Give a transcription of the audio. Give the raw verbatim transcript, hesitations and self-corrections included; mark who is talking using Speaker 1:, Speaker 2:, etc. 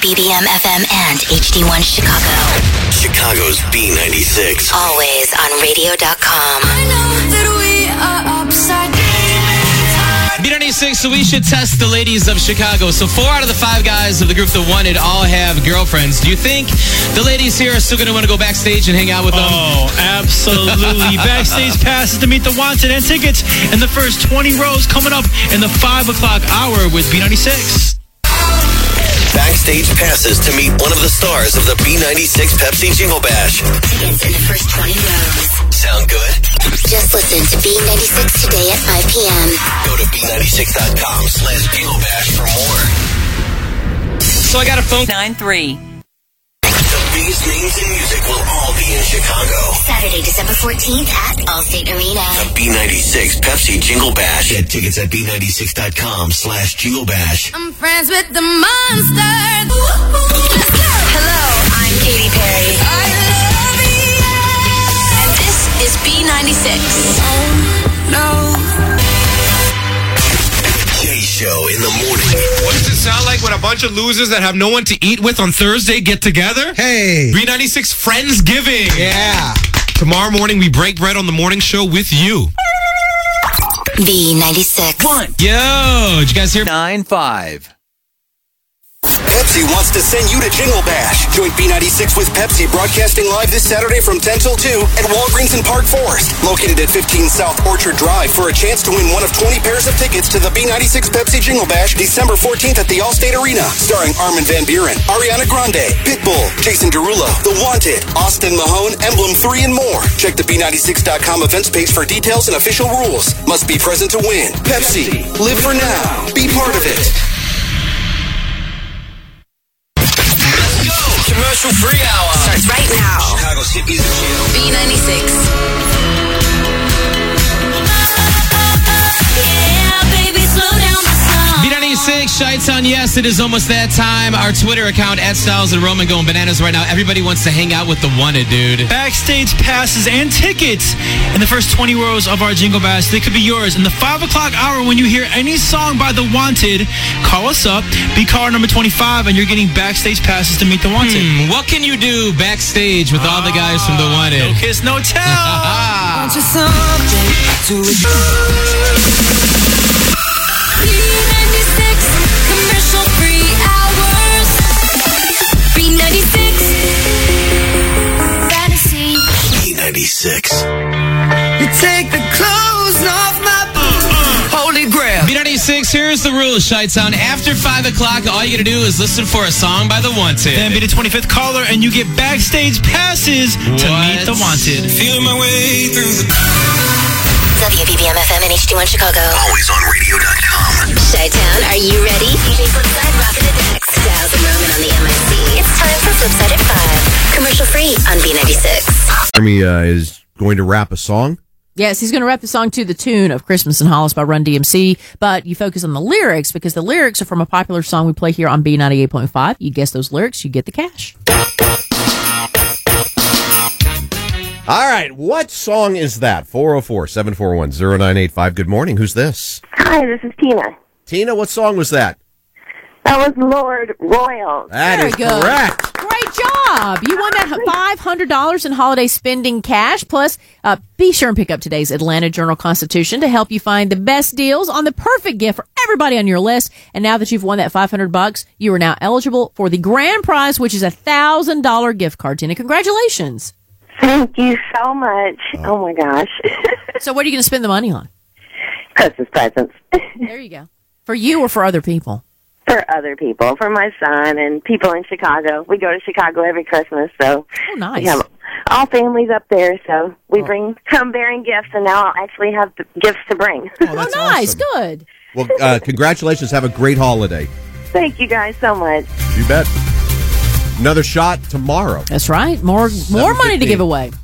Speaker 1: B B M F M and H D one Chicago.
Speaker 2: Chicago's B ninety-six.
Speaker 1: Always on radio dot com.
Speaker 3: I know that we are upside down.
Speaker 4: B ninety-six, so we should test the ladies of Chicago. So four out of the five guys of the group that wanted all have girlfriends. Do you think the ladies here are still going to want to go backstage and hang out with them?
Speaker 5: Oh, absolutely. Backstage passes to meet the wanted and tickets in the first twenty rows coming up in the five o'clock hour with B ninety-six.
Speaker 2: Backstage passes to meet one of the stars of the B ninety-six Pepsi Jingle Bash.
Speaker 1: Tickets in the first twenty rows.
Speaker 2: Sound good?
Speaker 1: Just listen to B ninety-six today at five p.m.
Speaker 2: Go to B ninety-six dot com slash Jingle Bash for more.
Speaker 4: So I got a phone.
Speaker 6: nine three.
Speaker 2: The biggest names in music will all be in Chicago.
Speaker 1: Saturday, December fourteenth at Allstate Arena.
Speaker 2: The B ninety-six Pepsi Jingle Bash. Get tickets at B ninety-six dot com slash Jingle Bash.
Speaker 3: I'm friends with the monster. Hello, I'm Katy Perry. I love you. And this is B ninety-six. Oh, no.
Speaker 2: Jay Show in the morning.
Speaker 7: What does it sound like when a bunch of losers that have no one to eat with on Thursday get together?
Speaker 8: Hey.
Speaker 7: B ninety-six Friendsgiving.
Speaker 8: Yeah.
Speaker 7: Tomorrow morning, we break bread on the morning show with you.
Speaker 1: B ninety-six.
Speaker 4: One. Yo, did you guys hear?
Speaker 6: nine five.
Speaker 2: Pepsi wants to send you to Jingle Bash. Join B ninety-six with Pepsi broadcasting live this Saturday from ten till two at Walgreens in Park Forest, located at fifteen South Orchard Drive, for a chance to win one of twenty pairs of tickets to the B ninety-six Pepsi Jingle Bash December fourteenth at the Allstate Arena, starring Armin van Buuren, Ariana Grande, Pitbull, Jason Derulo, The Wanted, Austin Mahone, Emblem three, and more. Check the B ninety-six dot com events page for details and official rules. Must be present to win. Pepsi. Live for now. Be part of it. Commercial free hour
Speaker 1: Starts right now.
Speaker 2: Chicago's hit music channel.
Speaker 3: B ninety-six. Yeah, baby, slow down the song.
Speaker 4: B ninety-six, Chi-Town, yes, it is almost that time. Our Twitter account, at Styles and Roman, going bananas right now. Everybody wants to hang out with the wanted, dude.
Speaker 5: Backstage passes and tickets in the first twenty rows of our Jingle Bash. They could be yours. In the five o'clock hour, when you hear any song by The Wanted, call us up. Be caller number twenty-five, and you're getting backstage passes to meet The Wanted.
Speaker 4: Hmm, what can you do backstage with all the guys from the wanted?
Speaker 5: No kiss, no tell.
Speaker 3: Want you something to B ninety-six, commercial free hours. B ninety-six, fantasy.
Speaker 2: B ninety-six.
Speaker 3: You take the clothes off my boots. Holy grail.
Speaker 4: B ninety-six, here's the rules, Chi-Town. After five o'clock, all you gotta do is listen for a song by the wanted.
Speaker 5: Then be the twenty-fifth caller, and you get backstage passes to
Speaker 4: What?
Speaker 5: meet The Wanted.
Speaker 2: Feel my way through the...
Speaker 1: W B B M F M and H D one Chicago.
Speaker 2: Always on radio dot com.
Speaker 1: Chi-Town, are you ready? D J Flipside, rockin' the decks. Styles and Roman on the M I C. It's time for Flipside at five. Commercial free on B ninety-six.
Speaker 8: Army uh, is going to rap a song.
Speaker 9: Yes, he's going to rap the song to the tune of Christmas in Hollis by Run D M C, but you focus on the lyrics because the lyrics are from a popular song we play here on B ninety-eight point five. You guess those lyrics, you get the cash.
Speaker 8: All right, what song is that? four oh four, seven four one, oh nine eight five. Good morning. Who's this?
Speaker 10: Hi, this is Tina.
Speaker 8: Tina, what song was that?
Speaker 10: That was Lord Royals.
Speaker 8: That
Speaker 9: Very
Speaker 8: is
Speaker 9: good.
Speaker 8: correct.
Speaker 9: Great job. You won that five hundred dollars in holiday spending cash. Plus, uh, be sure and pick up today's Atlanta Journal-Constitution to help you find the best deals on the perfect gift for everybody on your list. And now that you've won that five hundred bucks, you are now eligible for the grand prize, which is a one thousand dollars gift card. Tina, congratulations.
Speaker 10: Thank you so much. Oh, my gosh.
Speaker 9: So what are you going to spend the money on?
Speaker 10: Christmas presents.
Speaker 9: There you go. For you or for other people?
Speaker 10: For other people, for my son and people in Chicago. We go to Chicago every Christmas, so
Speaker 9: Oh, nice.
Speaker 10: we have all families up there, so we bring come bearing gifts, and now I'll actually have the gifts to bring.
Speaker 8: Oh, that's
Speaker 9: Oh, nice.
Speaker 8: awesome.
Speaker 9: Good.
Speaker 8: Well, uh, congratulations. Have a great holiday.
Speaker 10: Thank you guys so much.
Speaker 8: You bet. Another shot tomorrow.
Speaker 9: That's right. More more money to give away.